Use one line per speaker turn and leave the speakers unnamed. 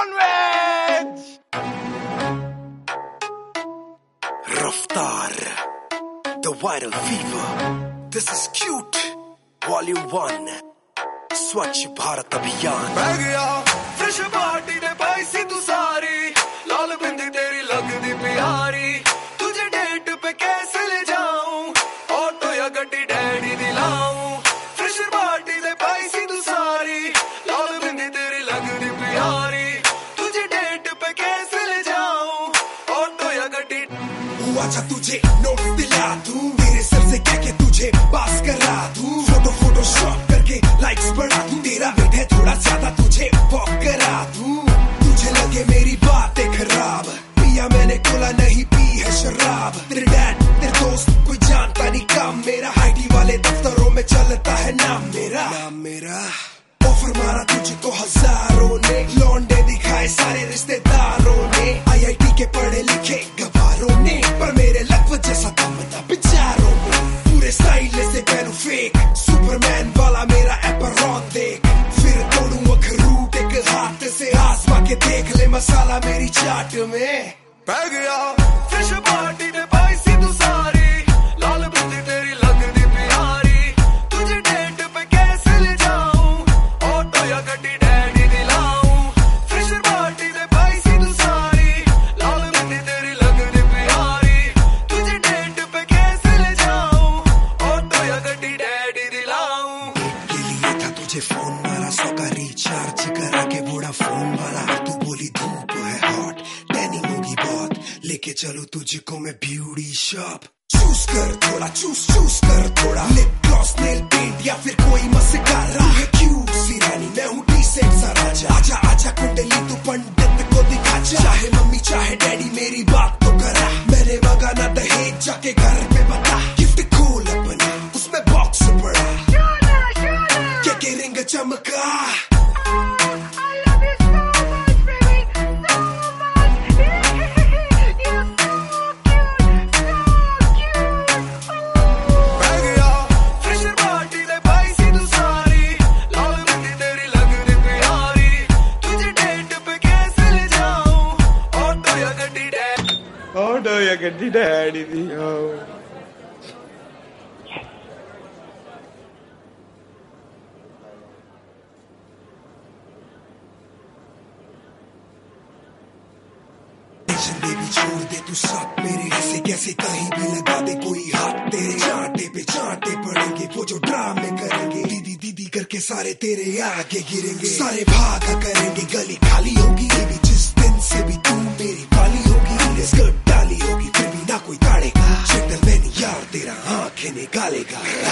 non-veg.
Raftar, the viral fever. This is cute. Volume 1. Swachh Bharat Abhiyan.
मैं गया fresh party ने पाई सी तू सारी, लाल बिंदी तेरी लगदी प्यारी, तुझे डेट पे कैसे ले जाऊं, ऑटो या गड्डी डैडी दिलाऊं। फ्रेश पार्टी ने पाई सी तू सारी, लाल बिंदी तेरी लगदी प्यारी, तुझे डेट पे कैसे ले जाऊं, ऑटो या गड्डी।
अच्छा तुझे नोट दिला दूं, तेरे सर से कह के तुझे पास करा दूं, फोटो शॉट करके लाइक्स बढ़ा दूं, तेरा वेट है थोड़ा ज्यादा तुझे वॉक करा दूं। तुझे लगे मेरी बातें खराब, पिया मैंने कोला नहीं पी है शराब। तेरे डैड तेरे दोस्त कोई जानता नहीं काम मेरा, आईटी वाले दफ्तरों में चलता है नाम मेरा। ऑफर मारा तुझको हजारों ने, लौंडे दिखाए सारे रिश्तेदारों ने, आईआईटी के पढ़े लिखे गवारों ने, पर मेरे लकव जैसा दम था बेचारों में। पूरे स्टाइल से पहनूं फेक, सुपरमैन वाला मेरा एपरॉन देख, फिर तोड़ूं अखरूट एक हाथ से, आजमा के देख ले मसाला मेरी चाट में।
मैं गया फ्रेश पार्टी ने पाई सी तू सारी, लाल बिंदी तेरी लगदी प्यारी, तुझे डेट पे कैसे ले जाऊं, ऑटो या गड्डी डैडी दिलाऊं। फ्रेश पार्टी ने पाई सी तू सारी, लाल बिंदी तेरी लगदी प्यारी, तुझे डेट पे कैसे ले जाऊं, ऑटो या गड्डी डैडी दिलाऊं।
के लिए था तुझे फोन मारा, 100 का रिचार्ज करा के वोडाफोन वाला, तू बोली धूप है हॉट, टैनिंग होगी बहुत, लेके चलो तुझको मैं ब्यूटी शॉप। चूज कर थोड़ा, चूज कर थोड़ा, लिप ग्लॉस नेल पेंट या फिर कोई मस्कारा। है क्यूट सी रानी मैं हूँ डिसेंट सा राजा, आजा आजा कुंडली तू पंडित को दिखा जा, चाहे मम्मी चाहे डैडी मेरी बात तो करा। मैंने मांगा ना दहेज, जाके घर पे बता, गिफ्ट खोल अपना उसमें बॉक्स पड़ा, के रिंग चमका।
ऑटो या गड्डी डैडी दिलाऊं।
बेबी छोड़ दे तू साथ मेरे, ऐसे कैसे कहीं भी लगा दे कोई हाथ तेरे, चांटे पे चांटे पड़ेंगे वो जो ड्रामे करेंगे, दीदी दीदी करके सारे तेरे आगे गिरेंगे, सारे भागा करेंगे गली खाली होगी। बेबी जिस दिन से भी तू मेरी वाली होगी, स्कर्ट डाली होगी फिर भी ना कोई ताड़ेगा, जेंटलमैन यार तेरा आंखें निकालेगा।